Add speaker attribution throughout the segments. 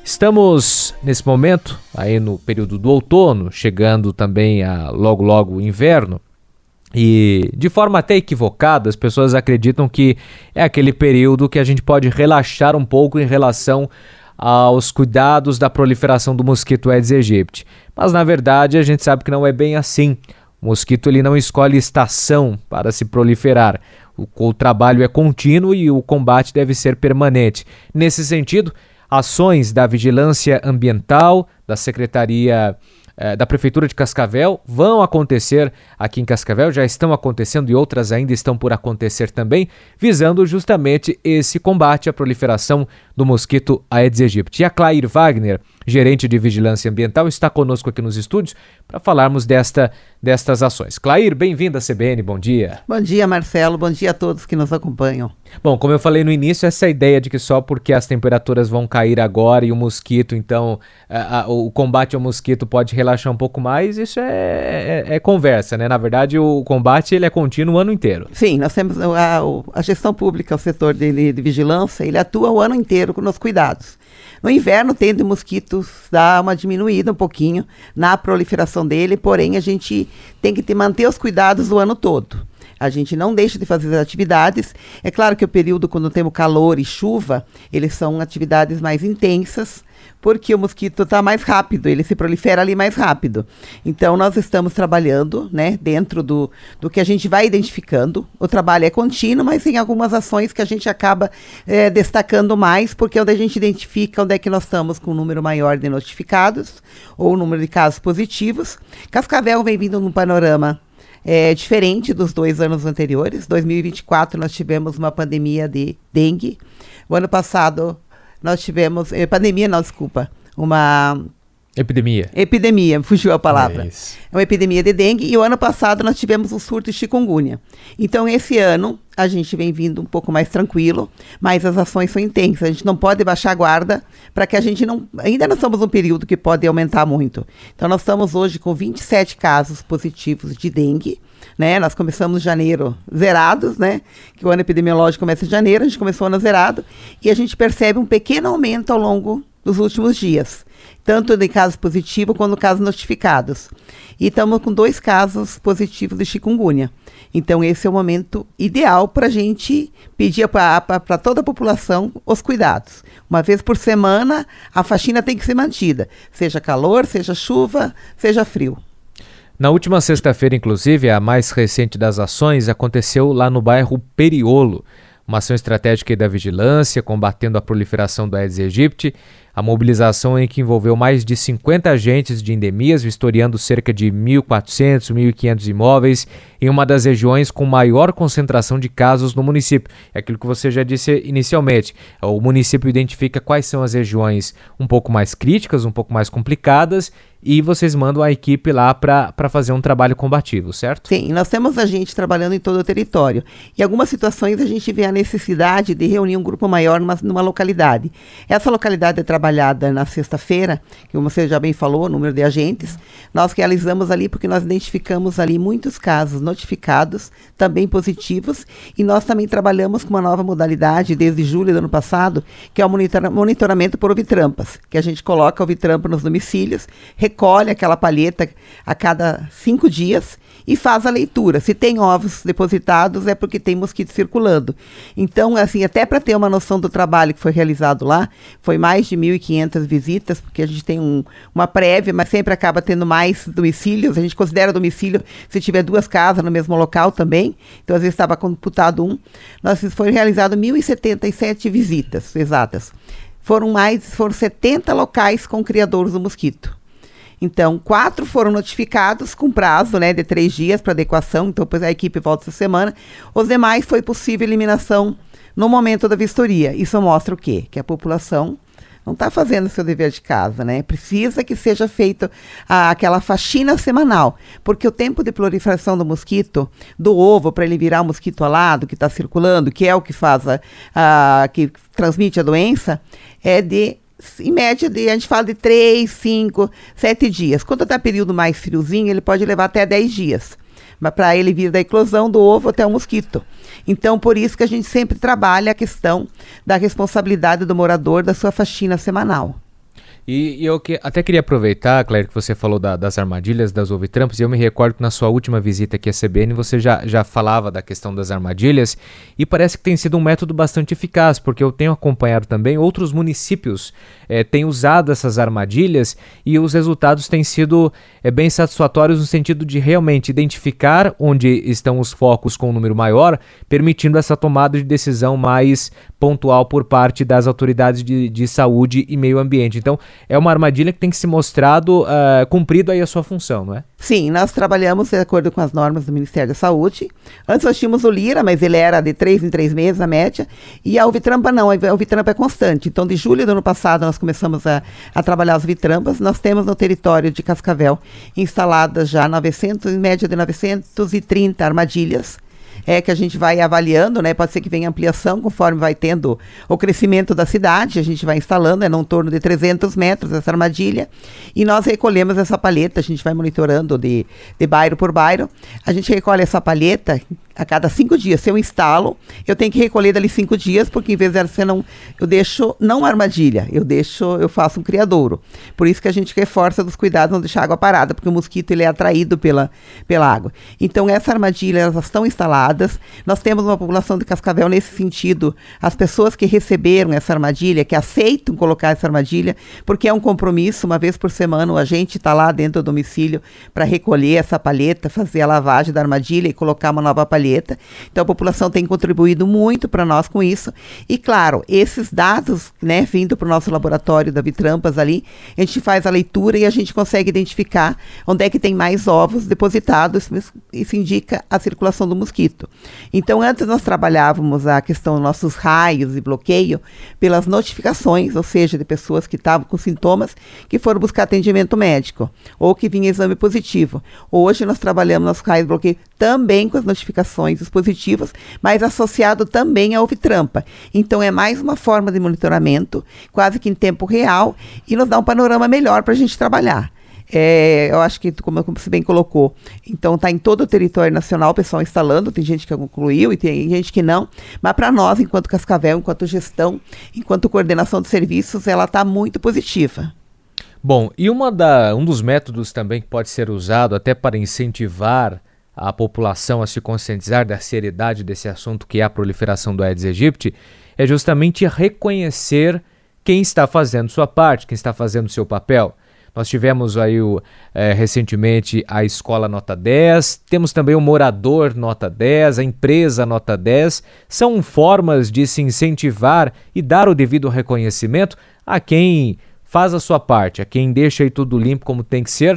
Speaker 1: Estamos nesse momento, aí no período do outono, chegando também a logo o inverno, e de forma até equivocada, as pessoas acreditam que é aquele período que a gente pode relaxar um pouco em relação aos cuidados da proliferação do mosquito Aedes aegypti. Mas na verdade a gente sabe que não é bem assim. O mosquito ele não escolhe estação para se proliferar. O trabalho é contínuo e o combate deve ser permanente. Nesse sentido, ações da Vigilância Ambiental, da Secretaria da Prefeitura de Cascavel vão acontecer aqui em Cascavel, já estão acontecendo e outras ainda estão por acontecer também, visando justamente esse combate à proliferação do mosquito Aedes aegypti. E a Clair Wagner, gerente de Vigilância Ambiental, está conosco aqui nos estúdios para falarmos destas ações. Clair, bem-vinda à CBN, bom dia.
Speaker 2: Bom dia, Marcelo, bom dia a todos que nos acompanham.
Speaker 1: Bom, como eu falei no início, essa ideia de que só porque as temperaturas vão cair agora e o mosquito, então, o combate ao mosquito pode relaxar um pouco mais, isso é conversa, né? Na verdade, o combate ele é contínuo o ano inteiro.
Speaker 2: Sim, nós temos a gestão pública, o setor de vigilância, ele atua o ano inteiro nos cuidados. No inverno tende o mosquito dar uma diminuída um pouquinho na proliferação dele, porém a gente tem que manter os cuidados o ano todo. A gente não deixa de fazer as atividades. É claro que o período quando temos calor e chuva, eles são atividades mais intensas, porque o mosquito está mais rápido, ele se prolifera ali mais rápido. Então, nós estamos trabalhando, né, dentro do que a gente vai identificando. O trabalho é contínuo, mas tem algumas ações que a gente acaba destacando mais, porque é onde a gente identifica onde é que nós estamos com um número maior de notificados, ou um número de casos positivos. Cascavel vem vindo num panorama diferente dos 2 anos anteriores. 2024 nós tivemos uma pandemia de dengue. O ano passado nós tivemos... uma... Epidemia, fugiu a palavra. É uma epidemia de dengue e o ano passado nós tivemos um surto de chikungunya. Então esse ano a gente vem vindo um pouco mais tranquilo, mas as ações são intensas. A gente não pode baixar a guarda para que a gente não... Ainda não estamos num período que pode aumentar muito. Então nós estamos hoje com 27 casos positivos de dengue, né? Nós começamos janeiro zerados, né? Que o ano epidemiológico começa em janeiro, a gente começou o ano zerado e a gente percebe um pequeno aumento ao longo dos últimos dias, tanto de casos positivos quanto casos notificados. E estamos com 2 casos positivos de chikungunya. Então, esse é o momento ideal para a gente pedir para toda a população os cuidados. Uma vez por semana, a faxina tem que ser mantida, seja calor, seja chuva, seja frio.
Speaker 1: Na última sexta-feira, inclusive, a mais recente das ações aconteceu lá no bairro Periolo, uma ação estratégica da vigilância, combatendo a proliferação do Aedes aegypti, a mobilização em que envolveu mais de 50 agentes de endemias, vistoriando cerca de 1.400, 1.500 imóveis, em uma das regiões com maior concentração de casos no município. É aquilo que você já disse inicialmente. O município identifica quais são as regiões um pouco mais críticas, um pouco mais complicadas, e vocês mandam a equipe lá para fazer um trabalho combativo, certo?
Speaker 2: Sim, nós temos a gente trabalhando em todo o território. Em algumas situações a gente vê a necessidade de reunir um grupo maior numa localidade. Essa localidade é trabalhada na sexta-feira, que você já bem falou, o número de agentes. Nós realizamos ali porque nós identificamos ali muitos casos notificados, também positivos, e nós também trabalhamos com uma nova modalidade desde julho do ano passado, que é o monitoramento por ovitrampas, que a gente coloca ovitrampa nos domicílios, recolhe aquela palheta a cada 5 dias e faz a leitura. Se tem ovos depositados é porque tem mosquito circulando. Então, assim, até para ter uma noção do trabalho que foi realizado lá, foi mais de 1.500 visitas, porque a gente tem uma prévia, mas sempre acaba tendo mais domicílios. A gente considera domicílio se tiver 2 casas no mesmo local também. Então, às vezes estava computado um. Foi realizado 1.077 visitas exatas. Foram 70 locais com criadores do mosquito. Então, 4 foram notificados com prazo, né, de 3 dias para adequação. Então, depois a equipe volta essa semana. Os demais foi possível eliminação no momento da vistoria. Isso mostra o quê? Que a população não está fazendo o seu dever de casa, né? Precisa que seja feita aquela faxina semanal, porque o tempo de proliferação do mosquito, do ovo para ele virar mosquito alado, que está circulando, que é o que faz que transmite a doença, é em média, a gente fala de 3, 5, 7 dias. Quando está período mais friozinho, ele pode levar até 10 dias. Mas para ele vir da eclosão do ovo até o mosquito. Então, por isso que a gente sempre trabalha a questão da responsabilidade do morador da sua faxina semanal.
Speaker 1: E eu até queria aproveitar, Claire, que você falou das armadilhas, das ouvitrampas, e eu me recordo que na sua última visita aqui à CBN você já falava da questão das armadilhas, e parece que tem sido um método bastante eficaz, porque eu tenho acompanhado também outros municípios têm usado essas armadilhas e os resultados têm sido bem satisfatórios no sentido de realmente identificar onde estão os focos com um número maior, permitindo essa tomada de decisão mais pontual por parte das autoridades de saúde e meio ambiente. Então, é uma armadilha que tem que se mostrado cumprido aí a sua função, não é?
Speaker 2: Sim, nós trabalhamos de acordo com as normas do Ministério da Saúde. Antes nós tínhamos o Lira, mas ele era de 3 em 3 meses, a média. E a Ouvitrampa não, a Ouvitrampa é constante. Então, de julho do ano passado, nós começamos a trabalhar as Ouvitrampas. Nós temos no território de Cascavel instaladas já em média de 930 armadilhas. Que a gente vai avaliando, né? Pode ser que venha ampliação conforme vai tendo o crescimento da cidade, a gente vai instalando, num torno de 300 metros essa armadilha, e nós recolhemos essa palheta, a gente vai monitorando de bairro por bairro, a gente recolhe essa palheta a cada 5 dias. Se eu instalo, eu tenho que recolher dali 5 dias, porque em vez de ser eu deixo não armadilha, eu faço um criadouro. Por isso que a gente reforça dos cuidados não deixar água parada, porque o mosquito ele é atraído pela água. Então essa armadilha, elas estão instaladas. Nós temos uma população de Cascavel nesse sentido, as pessoas que receberam essa armadilha, que aceitam colocar essa armadilha, porque é um compromisso, uma vez por semana o agente está lá dentro do domicílio para recolher essa palheta, fazer a lavagem da armadilha e colocar uma nova palheta. Então a população tem contribuído muito para nós com isso. E claro, esses dados, né, vindo para o nosso laboratório da Vitrampas ali, a gente faz a leitura e a gente consegue identificar onde é que tem mais ovos depositados. Isso indica a circulação do mosquito. Então antes nós trabalhávamos a questão dos nossos raios e bloqueio pelas notificações, ou seja, de pessoas que estavam com sintomas que foram buscar atendimento médico ou que vinha exame positivo. Hoje nós trabalhamos nosso raio e bloqueio também com as notificações dos positivos, mas associado também à Ouvitrampa. Então é mais uma forma de monitoramento, quase que em tempo real, e nos dá um panorama melhor para a gente trabalhar. Eu acho que, como você bem colocou, então está em todo o território nacional o pessoal instalando, tem gente que concluiu e tem gente que não, mas para nós, enquanto Cascavel, enquanto gestão, enquanto coordenação de serviços, ela está muito positiva.
Speaker 1: Bom, e um dos métodos também que pode ser usado até para incentivar a população a se conscientizar da seriedade desse assunto, que é a proliferação do Aedes aegypti, é justamente reconhecer quem está fazendo sua parte, quem está fazendo seu papel. Nós tivemos aí recentemente a Escola Nota 10, temos também o Morador Nota 10, a Empresa Nota 10. São formas de se incentivar e dar o devido reconhecimento a quem faz a sua parte, a quem deixa aí tudo limpo como tem que ser.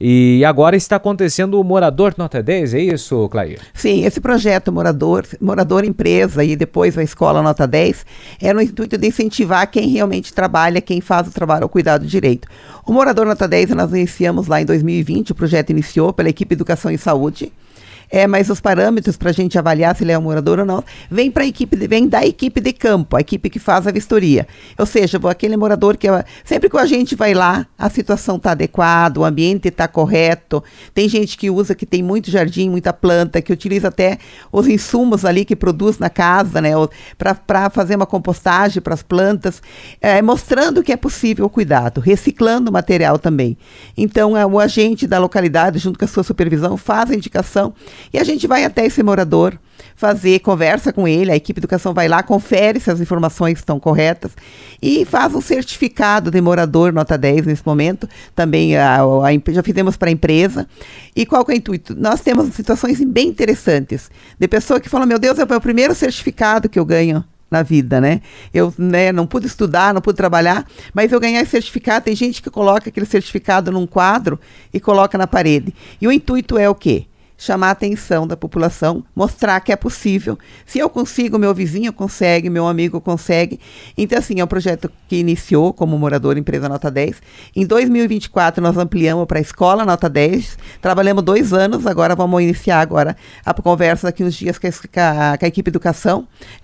Speaker 1: E agora está acontecendo o Morador Nota 10, é isso, Clair?
Speaker 2: Sim, esse projeto Morador Empresa e depois a Escola Nota 10 é no intuito de incentivar quem realmente trabalha, quem faz o trabalho, o cuidado direito. O Morador Nota 10 nós iniciamos lá em 2020, o projeto iniciou pela equipe Educação e Saúde. Mas os parâmetros para a gente avaliar se ele é um morador ou não, vem da equipe de campo, a equipe que faz a vistoria. Ou seja, aquele morador que sempre que a gente vai lá, a situação está adequada, o ambiente está correto. Tem gente que usa, que tem muito jardim, muita planta, que utiliza até os insumos ali que produz na casa, né, para fazer uma compostagem para as plantas, mostrando que é possível o cuidado, reciclando o material também. Então, o agente da localidade, junto com a sua supervisão, faz a indicação. E a gente vai até esse morador, conversa com ele, a equipe de educação vai lá, confere se as informações estão corretas e faz um certificado de morador Nota 10 nesse momento. Também já fizemos para a empresa. E qual que é o intuito? Nós temos situações bem interessantes de pessoa que fala, meu Deus, é o primeiro certificado que eu ganho na vida, né? Eu não pude estudar, não pude trabalhar, mas eu ganhar esse certificado. Tem gente que coloca aquele certificado num quadro e coloca na parede. E o intuito é o quê? Chamar a atenção da população, mostrar que é possível. Se eu consigo, meu vizinho consegue, meu amigo consegue. Então, assim, é um projeto que iniciou como Morador Empresa Nota 10. Em 2024, nós ampliamos para a Escola Nota 10. Trabalhamos 2 anos, agora vamos iniciar a conversa daqui uns dias com a equipe de educação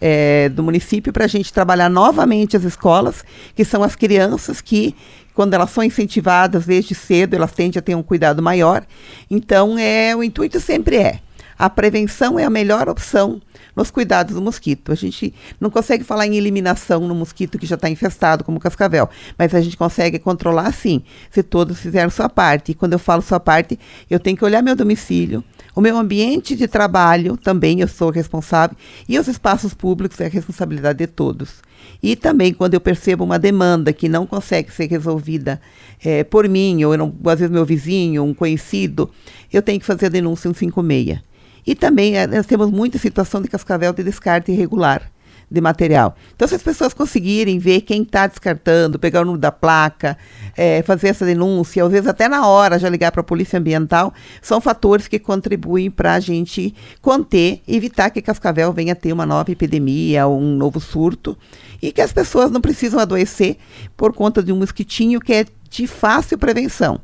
Speaker 2: do município, para a gente trabalhar novamente as escolas, que são as crianças que, quando elas são incentivadas desde cedo, elas tendem a ter um cuidado maior. Então, o intuito sempre A prevenção é a melhor opção nos cuidados do mosquito. A gente não consegue falar em eliminação no mosquito que já está infestado, como o cascavel, mas a gente consegue controlar sim, se todos fizerem sua parte. E quando eu falo sua parte, eu tenho que olhar meu domicílio, o meu ambiente de trabalho, também eu sou responsável, e os espaços públicos é a responsabilidade de todos. E também quando eu percebo uma demanda que não consegue ser resolvida por mim, ou não, às vezes meu vizinho, um conhecido, eu tenho que fazer a denúncia 156. E também nós temos muita situação de cascavel de descarte irregular de material. Então, se as pessoas conseguirem ver quem está descartando, pegar o número da placa, fazer essa denúncia, às vezes até na hora já ligar para a Polícia Ambiental, são fatores que contribuem para a gente conter, evitar que cascavel venha a ter uma nova epidemia, um novo surto, e que as pessoas não precisam adoecer por conta de um mosquitinho que é de fácil prevenção.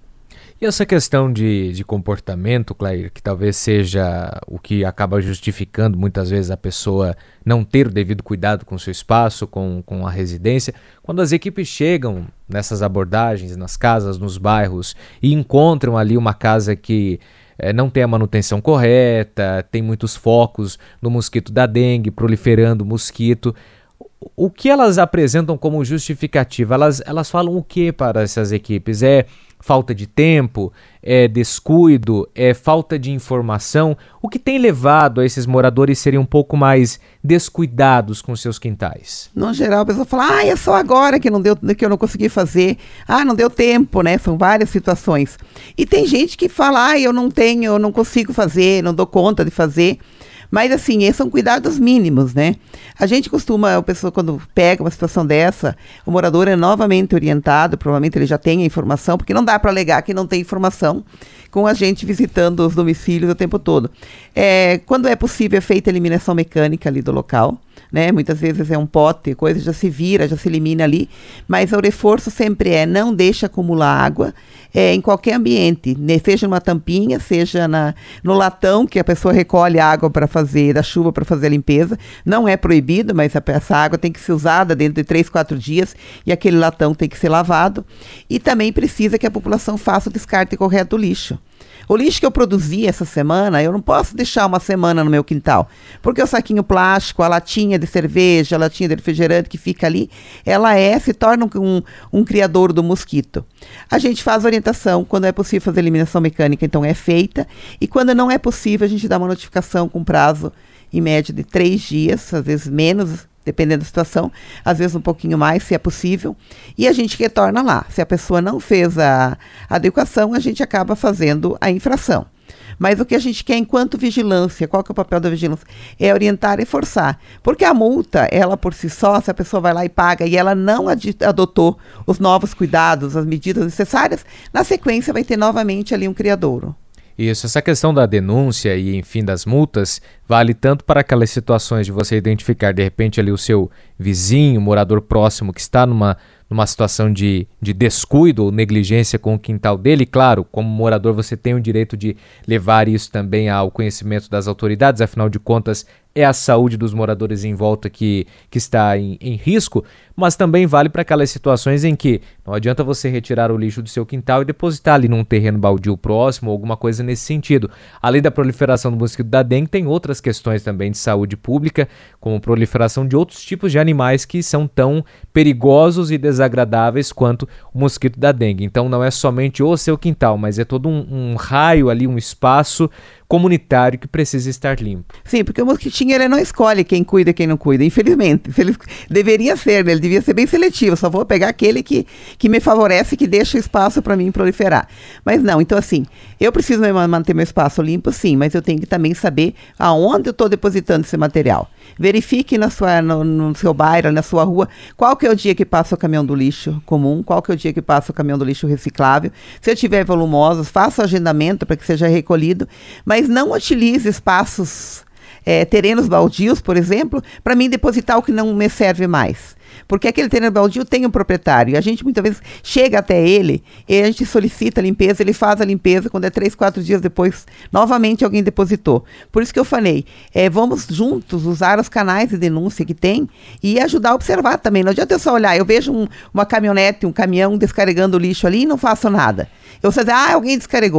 Speaker 1: E essa questão de comportamento, Clair, que talvez seja o que acaba justificando muitas vezes a pessoa não ter o devido cuidado com o seu espaço, com a residência, quando as equipes chegam nessas abordagens, nas casas, nos bairros, e encontram ali uma casa que não tem a manutenção correta, tem muitos focos no mosquito da dengue, proliferando mosquito. O que elas apresentam como justificativa? Elas falam o que para essas equipes? É falta de tempo? É descuido? É falta de informação? O que tem levado a esses moradores serem um pouco mais descuidados com seus quintais?
Speaker 2: No geral, a pessoa fala, é só agora que eu não consegui fazer. Não deu tempo, né? São várias situações. E tem gente que fala, eu não consigo fazer, não dou conta de fazer. Mas, assim, esses são cuidados mínimos, né? A gente costuma, a pessoa quando pega uma situação dessa, o morador é novamente orientado, provavelmente ele já tem a informação, porque não dá para alegar que não tem informação com a gente visitando os domicílios o tempo todo. Quando é possível, é feita a eliminação mecânica ali do local, né? Muitas vezes é um pote, coisa já se vira, já se elimina ali, mas o reforço sempre não deixa acumular água em qualquer ambiente, né? Seja numa tampinha, seja no latão que a pessoa recolhe água para fazer, da chuva para fazer a limpeza. Não é proibido, mas essa água tem que ser usada dentro de 3, 4 dias e aquele latão tem que ser lavado. E também precisa que a população faça o descarte correto do lixo. O lixo que eu produzi essa semana, eu não posso deixar uma semana no meu quintal, porque o saquinho plástico, a latinha de cerveja, a latinha de refrigerante que fica ali, ela se torna um criador do mosquito. A gente faz orientação, quando é possível fazer eliminação mecânica, então é feita, e quando não é possível, a gente dá uma notificação com prazo, em média, de 3 dias, às vezes menos, dependendo da situação, às vezes um pouquinho mais, se é possível, e a gente retorna lá. Se a pessoa não fez a adequação, a gente acaba fazendo a infração. Mas o que a gente quer enquanto vigilância, qual que é o papel da vigilância? É orientar e forçar. Porque a multa, ela por si só, se a pessoa vai lá e paga e ela não adotou os novos cuidados, as medidas necessárias, na sequência vai ter novamente ali um criadouro.
Speaker 1: Isso, essa questão da denúncia e, enfim, das multas, vale tanto para aquelas situações de você identificar, de repente, ali o seu vizinho, morador próximo, que está numa situação de descuido ou negligência com o quintal dele. Claro, como morador, você tem o direito de levar isso também ao conhecimento das autoridades, afinal de contas, é a saúde dos moradores em volta que está em risco, mas também vale para aquelas situações em que não adianta você retirar o lixo do seu quintal e depositar ali num terreno baldio próximo ou alguma coisa nesse sentido. Além da proliferação do mosquito da dengue, tem outras questões também de saúde pública, como proliferação de outros tipos de animais que são tão perigosos e desagradáveis quanto o mosquito da dengue. Então não é somente o seu quintal, mas é todo um raio ali, um espaço comunitário que precisa estar limpo.
Speaker 2: Sim, porque o mosquitinho ele não escolhe quem cuida e quem não cuida, infelizmente. Deveria ser, né? Ele devia ser bem seletivo, só vou pegar aquele que me favorece, que deixa o espaço para mim proliferar. Mas não, então assim, eu preciso manter meu espaço limpo, sim, mas eu tenho que também saber aonde eu estou depositando esse material. Verifique no seu bairro, na sua rua, qual que é o dia que passa o caminhão do lixo comum, qual que é o dia que passa o caminhão do lixo reciclável. Se eu tiver volumosos, faça o agendamento para que seja recolhido, mas não utilize espaços, terrenos baldios, por exemplo, para mim depositar o que não me serve mais. Porque aquele terreno baldio tem um proprietário, e a gente muitas vezes chega até ele, e a gente solicita a limpeza, ele faz a limpeza, quando é 3, 4 dias depois, novamente alguém depositou. Por isso que eu falei, vamos juntos usar os canais de denúncia que tem e ajudar a observar também. Não adianta eu só olhar, eu vejo uma caminhonete, um caminhão descarregando o lixo ali e não faço nada. Eu vou dizer, alguém descarregou.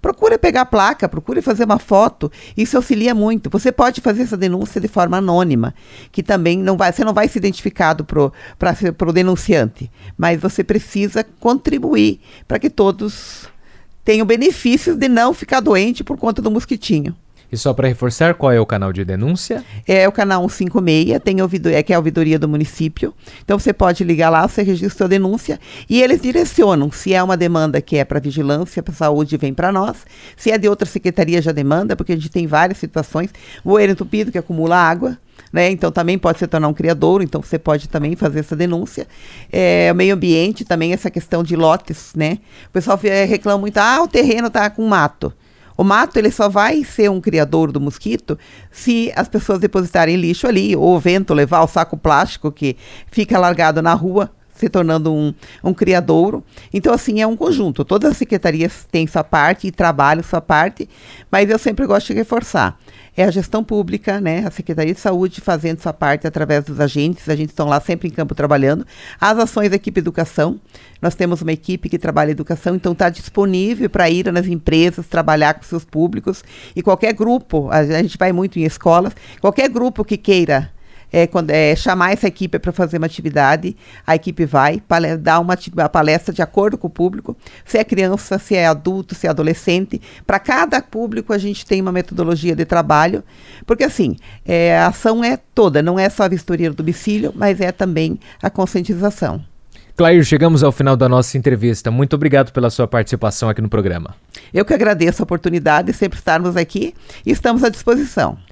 Speaker 2: procure pegar a placa, procure fazer uma foto, isso auxilia muito. Você pode fazer essa denúncia de forma anônima, que também você não vai ser identificado para o denunciante, mas você precisa contribuir para que todos tenham benefícios de não ficar doente por conta do mosquitinho.
Speaker 1: E só para reforçar, qual é o canal de denúncia?
Speaker 2: É o canal 156, que é a ouvidoria do município. Então você pode ligar lá, você registra a denúncia e eles direcionam. Se é uma demanda que é para vigilância, para saúde, vem para nós. Se é de outra secretaria, já demanda, porque a gente tem várias situações. Bueiro entupido, que acumula água, né? Então também pode se tornar um criadouro, então você pode também fazer essa denúncia. O meio ambiente também, essa questão de lotes, né? O pessoal reclama muito, o terreno está com mato. O mato, ele só vai ser um criadouro do mosquito se as pessoas depositarem lixo ali, ou o vento levar o saco plástico que fica largado na rua, se tornando um criadouro. Então, assim, é um conjunto. Todas as secretarias têm sua parte e trabalham sua parte, mas eu sempre gosto de reforçar. É a gestão pública, né? A Secretaria de Saúde fazendo sua parte através dos agentes estão lá sempre em campo trabalhando. As ações da equipe educação, nós temos uma equipe que trabalha educação, então está disponível para ir nas empresas, trabalhar com seus públicos, e qualquer grupo, a gente vai muito em escolas, qualquer grupo que queira chamar essa equipe para fazer uma atividade, a equipe vai dar uma palestra de acordo com o público, se é criança, se é adulto, se é adolescente. Para cada público a gente tem uma metodologia de trabalho, porque assim, a ação é toda, não é só a vistoria do domicílio, mas é também a conscientização.
Speaker 1: Clair, chegamos ao final da nossa entrevista. Muito obrigado pela sua participação aqui no programa.
Speaker 2: Eu que agradeço a oportunidade de sempre estarmos aqui e estamos à disposição.